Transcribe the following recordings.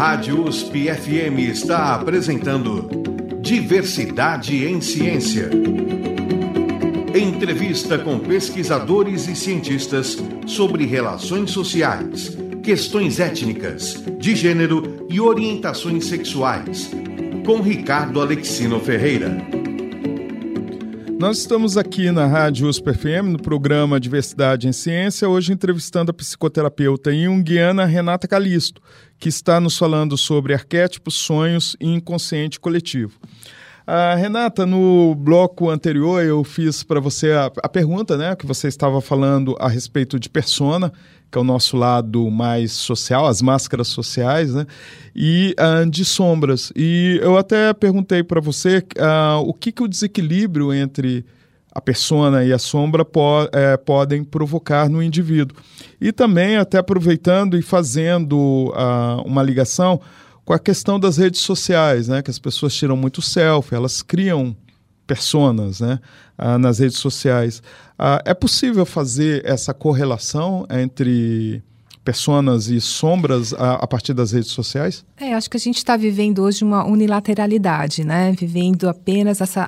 Rádio USP FM está apresentando Diversidade em Ciência. Entrevista com pesquisadores e cientistas sobre relações sociais, questões étnicas, de gênero e orientações sexuais, com Ricardo Alexino Ferreira. Nós estamos aqui na Rádio USP FM, no programa Diversidade em Ciência, hoje entrevistando a psicoterapeuta junguiana Renata Calisto, que está nos falando sobre arquétipos, sonhos e inconsciente coletivo. Renata, no bloco anterior eu fiz para você a pergunta, né, que você estava falando a respeito de persona, que é o nosso lado mais social, as máscaras sociais, né, e de sombras. E eu até perguntei para você o que o desequilíbrio entre a persona e a sombra podem provocar no indivíduo. E também até aproveitando e fazendo uma ligação com a questão das redes sociais, né? Que as pessoas tiram muito selfie, elas criam personas, né? Nas redes sociais. É possível fazer essa correlação entre personas e sombras a partir das redes sociais? Acho que a gente está vivendo hoje uma unilateralidade, né? Vivendo apenas essa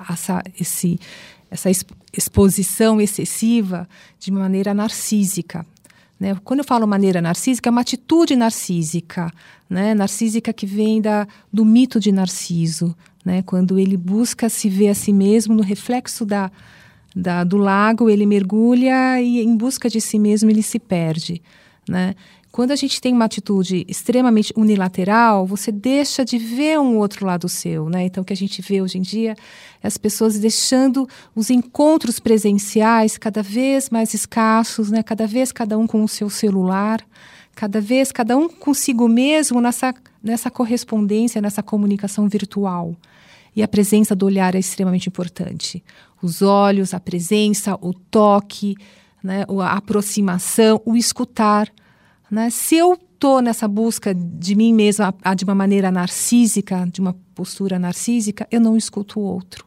exposição excessiva de maneira narcísica. Né? Quando eu falo maneira narcísica, é uma atitude narcísica, né? Narcísica que vem do mito de Narciso, né? Quando ele busca se ver a si mesmo no reflexo do lago, ele mergulha e em busca de si mesmo ele se perde, né? Quando a gente tem uma atitude extremamente unilateral, você deixa de ver um outro lado seu, né? Então, o que a gente vê hoje em dia é as pessoas deixando os encontros presenciais cada vez mais escassos, né? Cada vez cada um com o seu celular, cada vez cada um consigo mesmo nessa correspondência, nessa comunicação virtual. E a presença do olhar é extremamente importante. Os olhos, a presença, o toque, né? A aproximação, o escutar. Né? Se eu estou nessa busca de mim mesma de uma maneira narcísica, de uma postura narcísica, eu não escuto o outro.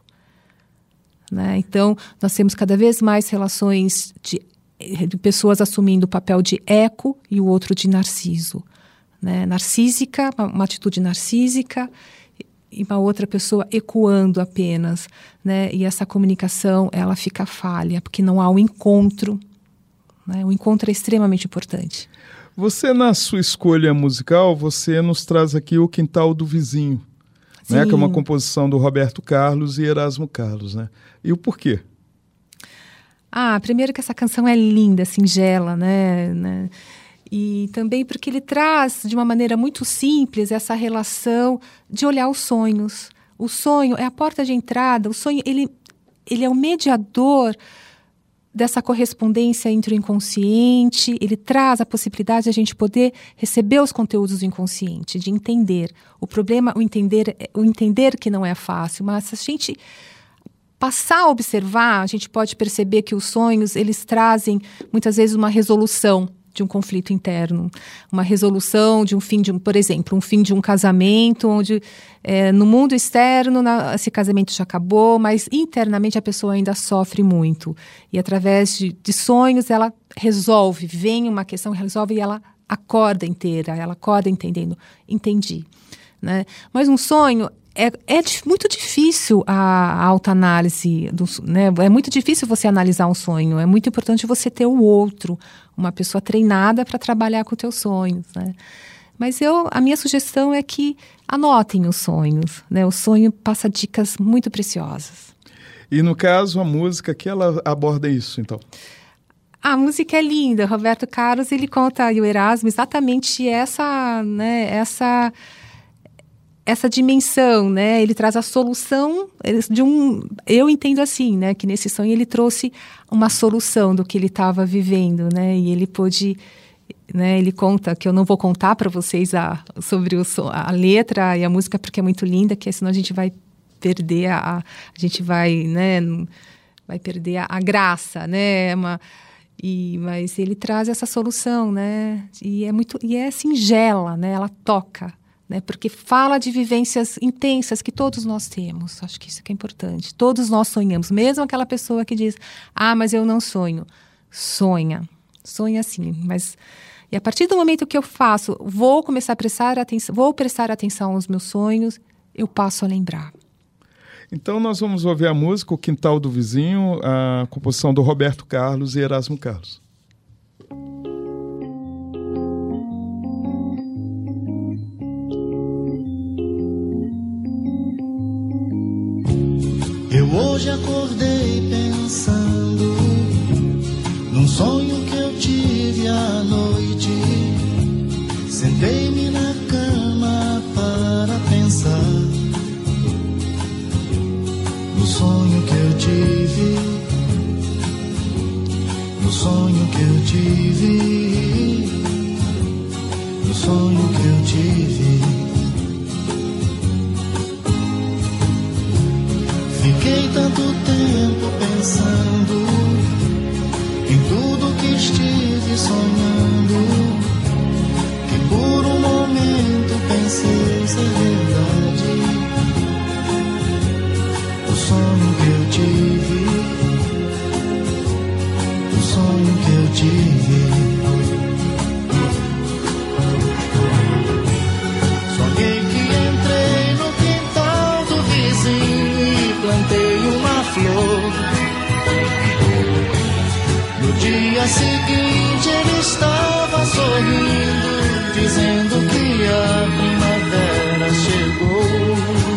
Né? Então, nós temos cada vez mais relações de pessoas assumindo o papel de eco e o outro de narciso. Né? Narcísica, uma atitude narcísica, e uma outra pessoa ecoando apenas. Né? E essa comunicação, ela fica falha, porque não há um encontro. Né? O encontro é extremamente importante. Você, na sua escolha musical, você nos traz aqui O Quintal do Vizinho, né, que é uma composição do Roberto Carlos e Erasmo Carlos, né? E o porquê? Primeiro que essa canção é linda, singela, né? E também porque ele traz, de uma maneira muito simples, essa relação de olhar os sonhos. O sonho é a porta de entrada, o sonho ele é o mediador dessa correspondência entre o inconsciente, ele traz a possibilidade de a gente poder receber os conteúdos do inconsciente, de entender. O problema, o entender que não é fácil, mas se a gente passar a observar, a gente pode perceber que os sonhos, eles trazem muitas vezes uma resolução de um conflito interno, uma resolução de um fim por exemplo, um fim de um casamento, onde no mundo externo esse casamento já acabou, mas internamente a pessoa ainda sofre muito. E através de sonhos ela resolve, vem uma questão, resolve e ela acorda inteira, ela acorda entendendo, entendi. Né? Mas um sonho é muito difícil a autoanálise, né? É muito difícil você analisar um sonho, é muito importante você ter o outro, uma pessoa treinada para trabalhar com os teus sonhos, né? Mas a minha sugestão é que anotem os sonhos, né? O sonho passa dicas muito preciosas. E no caso, a música, que ela aborda isso, então? A música é linda, Roberto Carlos, ele conta, e o Erasmo, exatamente essa dimensão, né? Ele traz a solução eu entendo assim, né? Que nesse sonho ele trouxe uma solução do que ele estava vivendo, né? E ele pôde, né? Ele conta, que eu não vou contar para vocês sobre a letra e a música, porque é muito linda, que senão a gente vai perder a gente vai, né? Vai perder a graça, né? Mas ele traz essa solução, né? E é singela, né? Ela toca. Né, porque fala de vivências intensas que todos nós temos. Acho que isso que é importante. Todos nós sonhamos. Mesmo aquela pessoa que diz, mas eu não sonho. Sonha sim. Mas E a partir do momento que eu vou começar a prestar atenção aos meus sonhos, eu passo a lembrar. Então nós vamos ouvir a música O Quintal do Vizinho, a composição do Roberto Carlos e Erasmo Carlos. Eu hoje acordei pensando num sonho que eu tive à noite. Sentei-me na cama para pensar no sonho que eu tive, no sonho que eu tive, no sonho que eu tive. Fiquei tanto tempo pensando em tudo que estive sonhando, que por um momento pensei ser verdade. O sonho que eu tive, o sonho que eu tive. Sonhei que entrei no quintal do vizinho e plantei uma flor. No dia seguinte ele estava sorrindo, dizendo que a primavera chegou.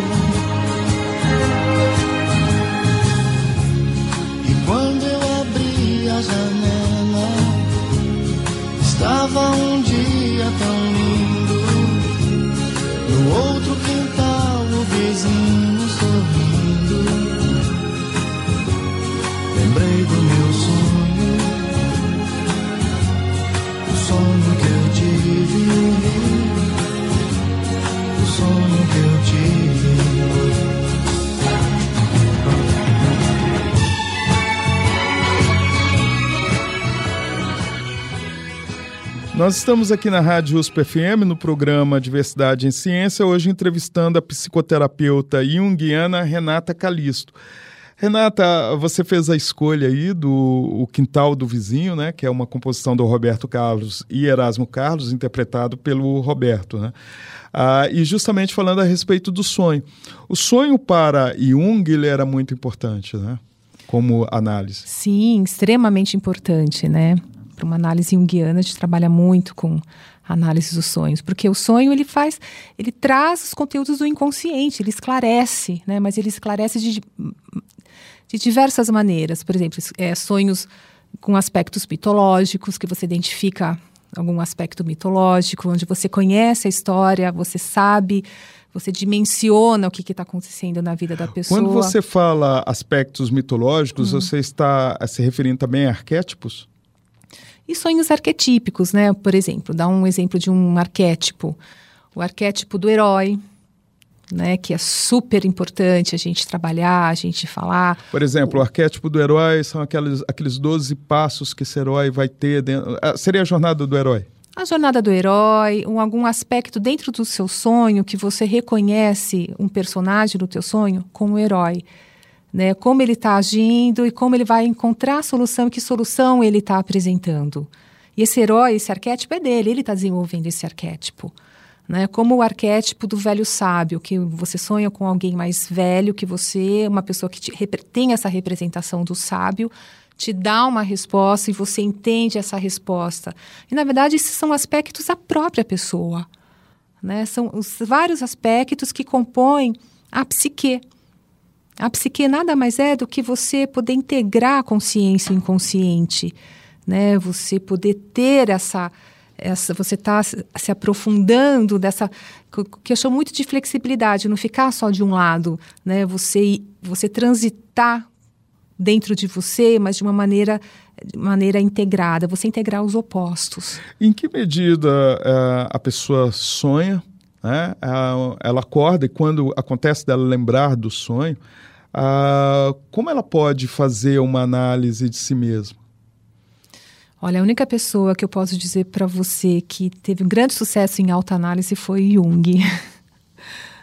E quando eu abri a janela, estava um dia tão lindo. No outro quintal o vizinho sorrindo. Lembrei do meu sonho, o sonho que eu tive, o sonho que eu tive. Nós estamos aqui na Rádio USP FM, no programa Diversidade em Ciência, hoje entrevistando a psicoterapeuta junguiana Renata Calisto. Renata, você fez a escolha aí do O Quintal do Vizinho, né, que é uma composição do Roberto Carlos e Erasmo Carlos, interpretado pelo Roberto, né? E justamente falando a respeito do sonho. O sonho para Jung, ele era muito importante, né, como análise. Sim, extremamente importante, né? Para uma análise junguiana, a gente trabalha muito com análise dos sonhos, porque o sonho ele traz os conteúdos do inconsciente, ele esclarece, né? Mas ele esclarece de diversas maneiras. Por exemplo, sonhos com aspectos mitológicos, que você identifica algum aspecto mitológico, onde você conhece a história, você sabe, você dimensiona o que está acontecendo na vida da pessoa. Quando você fala aspectos mitológicos, você está se referindo também a arquétipos? E sonhos arquetípicos, né? Por exemplo, dá um exemplo de um arquétipo. O arquétipo do herói, né? Que é super importante a gente trabalhar, a gente falar. Por exemplo, o arquétipo do herói são aqueles 12 passos que esse herói vai ter dentro. Seria a jornada do herói? A jornada do herói, algum aspecto dentro do seu sonho que você reconhece um personagem do teu sonho como herói. Né, como ele está agindo e como ele vai encontrar a solução e que solução ele está apresentando. E esse herói, esse arquétipo é dele, ele está desenvolvendo esse arquétipo. Né, como o arquétipo do velho sábio, que você sonha com alguém mais velho que você, uma pessoa que tem essa representação do sábio, te dá uma resposta e você entende essa resposta. E, na verdade, esses são aspectos da própria pessoa. Né? São os vários aspectos que compõem a psique. A psique nada mais é do que você poder integrar a consciência e o inconsciente, né? Você poder ter você está se aprofundando dessa, que eu chamo muito de flexibilidade, não ficar só de um lado, né? Você transitar dentro de você, mas de uma maneira integrada, você integrar os opostos. Em que medida a pessoa sonha, né? Ela acorda e quando acontece dela lembrar do sonho, como ela pode fazer uma análise de si mesma? Olha, a única pessoa que eu posso dizer para você que teve um grande sucesso em autoanálise foi Jung.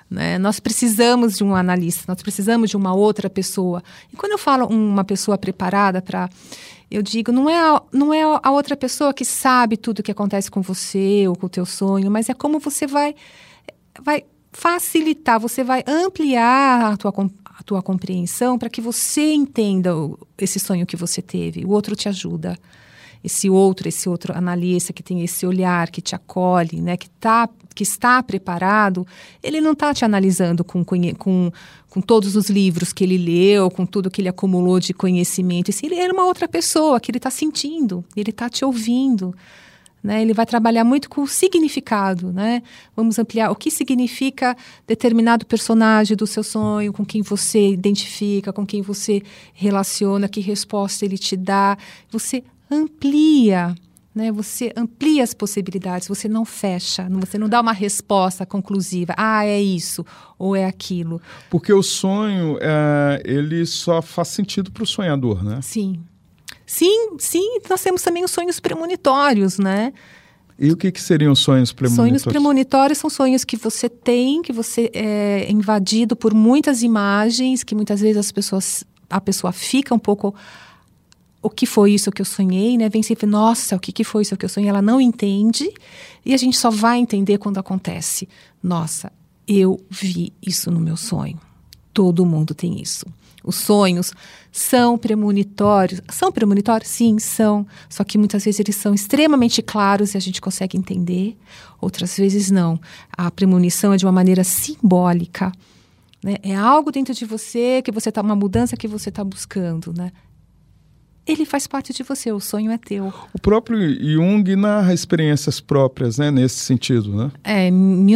né? Nós precisamos de um analista, nós precisamos de uma outra pessoa. E quando eu falo uma pessoa preparada para... Eu digo, não é a outra pessoa que sabe tudo o que acontece com você ou com o teu sonho, mas é como você vai facilitar, você vai ampliar a tua compreensão para que você entenda esse sonho que você teve. O outro te ajuda. Esse outro analista que tem esse olhar, que te acolhe, né, que está preparado, ele não está te analisando com todos os livros que ele leu, com tudo que ele acumulou de conhecimento. Ele é uma outra pessoa que ele está sentindo, ele está te ouvindo. Né? Ele vai trabalhar muito com o significado. Né? Vamos ampliar o que significa determinado personagem do seu sonho, com quem você identifica, com quem você relaciona, que resposta ele te dá. Você amplia, né? Você amplia as possibilidades, você não fecha, você não dá uma resposta conclusiva. É isso ou é aquilo. Porque o sonho, ele só faz sentido para o sonhador, né? Sim, nós temos também os sonhos premonitórios, né? E o que seriam os sonhos premonitórios? Sonhos premonitórios são sonhos que você tem, que você é invadido por muitas imagens, que muitas vezes a pessoa fica um pouco... O que foi isso que eu sonhei, né? Vem sempre, nossa, o que foi isso que eu sonhei? Ela não entende e a gente só vai entender quando acontece. Nossa, eu vi isso no meu sonho. Todo mundo tem isso. Os sonhos são premonitórios. São premonitórios? Sim, são. Só que muitas vezes eles são extremamente claros e a gente consegue entender. Outras vezes não. A premonição é de uma maneira simbólica. Né? É algo dentro de você, uma mudança que você está buscando, né? Ele faz parte de você, o sonho é teu. O próprio Jung narra experiências próprias, né, nesse sentido, né? Em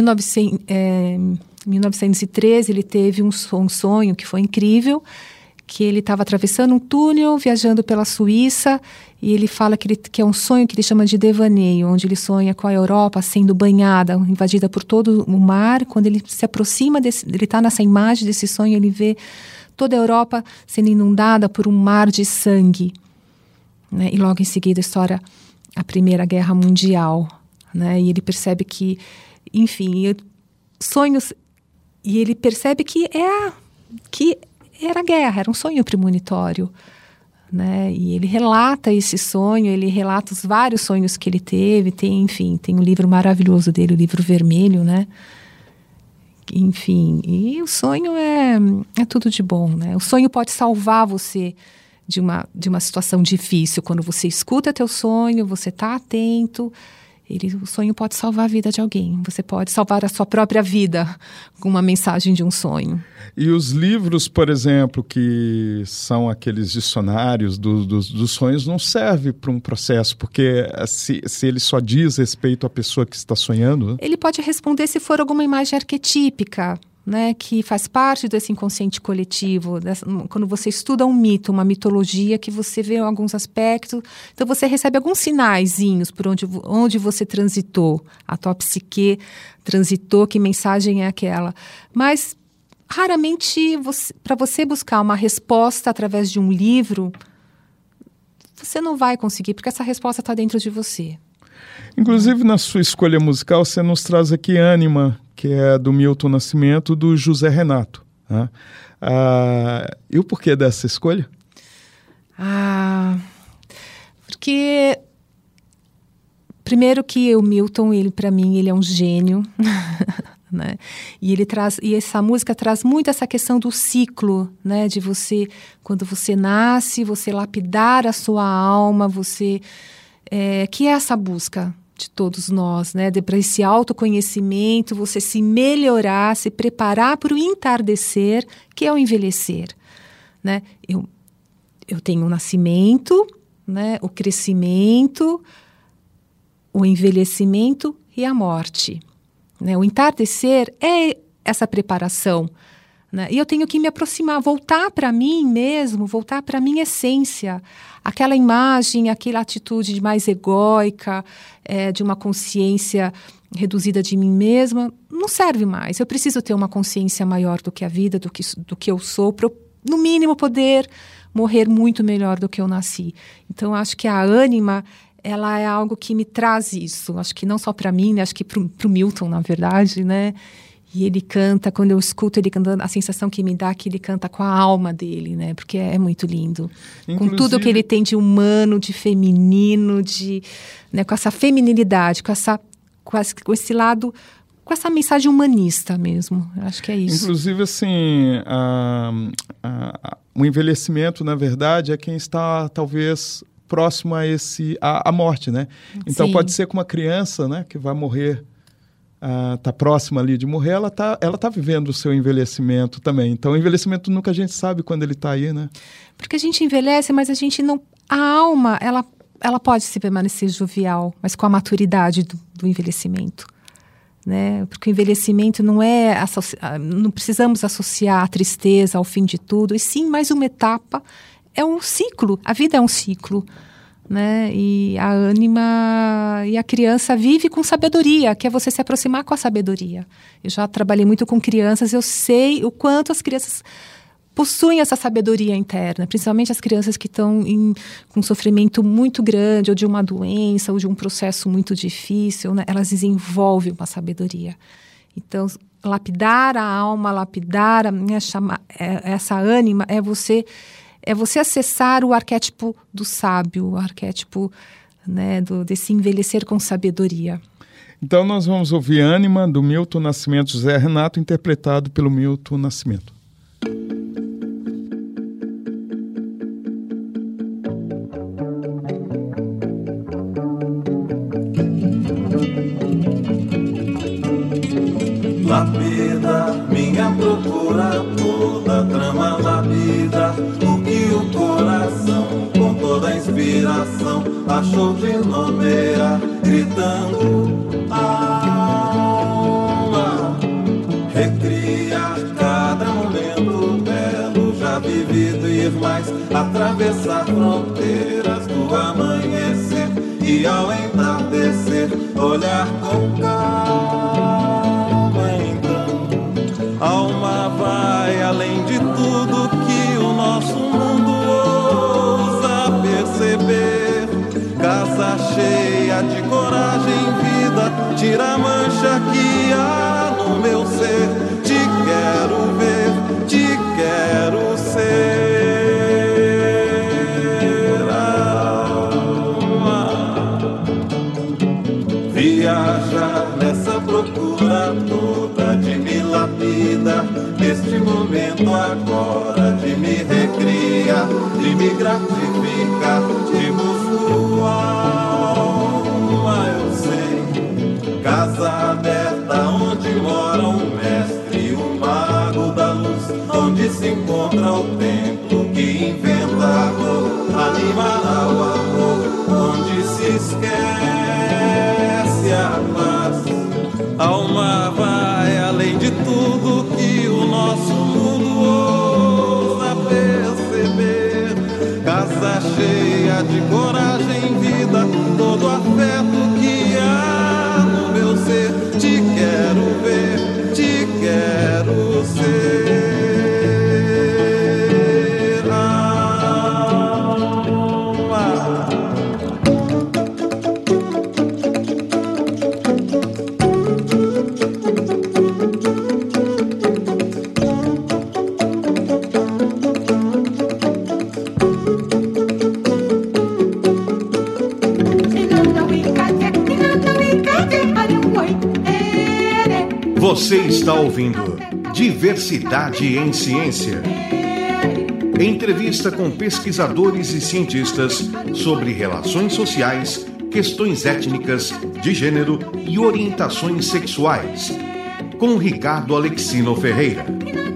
1913, ele teve um sonho que foi incrível, que ele estava atravessando um túnel, viajando pela Suíça, e ele fala que é um sonho que ele chama de devaneio, onde ele sonha com a Europa sendo banhada, invadida por todo o mar. Quando ele se aproxima, ele está nessa imagem desse sonho, ele vê toda a Europa sendo inundada por um mar de sangue. Né? E logo em seguida estoura a Primeira Guerra Mundial. Né? E ele percebe que, enfim, sonhos... E ele percebe que era guerra, era um sonho premonitório. Né? E ele relata esse sonho, ele relata os vários sonhos que ele teve. Tem um livro maravilhoso dele, o Livro Vermelho, né? Enfim, e o sonho é tudo de bom, né? O sonho pode salvar você de uma situação difícil. Quando você escuta teu sonho, você está atento, o sonho pode salvar a vida de alguém. Você pode salvar a sua própria vida com uma mensagem de um sonho. E os livros, por exemplo, que são aqueles dicionários dos sonhos, não servem para um processo, porque se ele só diz respeito à pessoa que está sonhando... Né? Ele pode responder se for alguma imagem arquetípica, né, que faz parte desse inconsciente coletivo. Quando você estuda um mito, uma mitologia, que você vê alguns aspectos, então você recebe alguns sinaizinhos por onde você transitou, a tua psique transitou, que mensagem é aquela. Mas... raramente, para você buscar uma resposta através de um livro, você não vai conseguir, porque essa resposta está dentro de você. Inclusive, na sua escolha musical, você nos traz aqui Ânima, que é do Milton Nascimento, do José Renato. Né? E o porquê dessa escolha? Porque... Primeiro que o Milton, para mim, ele é um gênio. Né? E essa música traz muito essa questão do ciclo, né? De você, quando você nasce, você lapidar a sua alma, que é essa busca de todos nós, né? Para esse autoconhecimento, você se melhorar, se preparar para o entardecer, que é o envelhecer, né? Eu tenho o nascimento, né? O crescimento, o envelhecimento e a morte. Né? O entardecer é essa preparação. Né? E eu tenho que me aproximar, voltar para mim mesmo, voltar para a minha essência. Aquela imagem, aquela atitude mais egóica, de uma consciência reduzida de mim mesma, não serve mais. Eu preciso ter uma consciência maior do que a vida, do que eu sou, para eu, no mínimo, poder morrer muito melhor do que eu nasci. Então, acho que a ânima... ela é algo que me traz isso, acho que não só para mim, né? Acho que para o Milton, na verdade, né? E ele canta, quando eu escuto ele cantando, a sensação que me dá é que ele canta com a alma dele, né? Porque é muito lindo. Inclusive, com tudo que ele tem de humano, de feminino, né, com essa feminilidade, com esse lado, com essa mensagem humanista mesmo. Eu acho que é isso. Inclusive, assim, o envelhecimento, na verdade, é quem está, talvez, próximo a morte, né? Então, Sim. pode ser com uma criança, né, que vai morrer, está próxima ali de morrer, ela tá vivendo o seu envelhecimento também. Então, o envelhecimento nunca a gente sabe quando ele está aí, né? Porque a gente envelhece, mas a gente não... A alma, ela pode se permanecer jovial, mas com a maturidade do envelhecimento, né? Porque o envelhecimento não precisamos associar a tristeza ao fim de tudo, e sim mais uma etapa, é um ciclo, a vida é um ciclo, né? E a ânima e a criança vive com sabedoria, que é você se aproximar com a sabedoria. Eu já trabalhei muito com crianças, eu sei o quanto as crianças possuem essa sabedoria interna, principalmente as crianças que estão com um sofrimento muito grande, ou de uma doença, ou de um processo muito difícil, né? Elas desenvolvem uma sabedoria. Então, lapidar a alma, lapidar essa ânima, é você acessar o arquétipo do sábio, o arquétipo, né, desse envelhecer com sabedoria. Então nós vamos ouvir Ânima, do Milton Nascimento, José Renato, interpretado pelo Milton Nascimento. Lapida, minha procura toda, trama lapida o que o coração, com toda a inspiração, achou de nomear, gritando alma. Recriar cada momento belo já vivido e ir mais, atravessar fronteiras do amanhecer e ao entardecer, olhar com calma. Alma vai além de tudo que o nosso mundo ousa perceber. Casa cheia de coragem, vida, tira a mancha que há no meu ser. Te quero ver, te quero ser. Alma, viaja nessa procura toda de me lapida, neste momento agora, de me recria, de me gratifica, de busco alma, eu sei. Casa aberta onde mora um mestre, um mago da luz, onde se encontra o templo que inventa a cor, animará o amor, onde se esquece a paz. Alma vai além de tudo que o nosso mundo ousa perceber. Casa cheia de coragem, vida, todo afeto que há no meu ser. Te quero ver, te quero ser. Você está ouvindo Diversidade em Ciência. Entrevista com pesquisadores e cientistas sobre relações sociais, questões étnicas, de gênero e orientações sexuais. Com Ricardo Alexino Ferreira.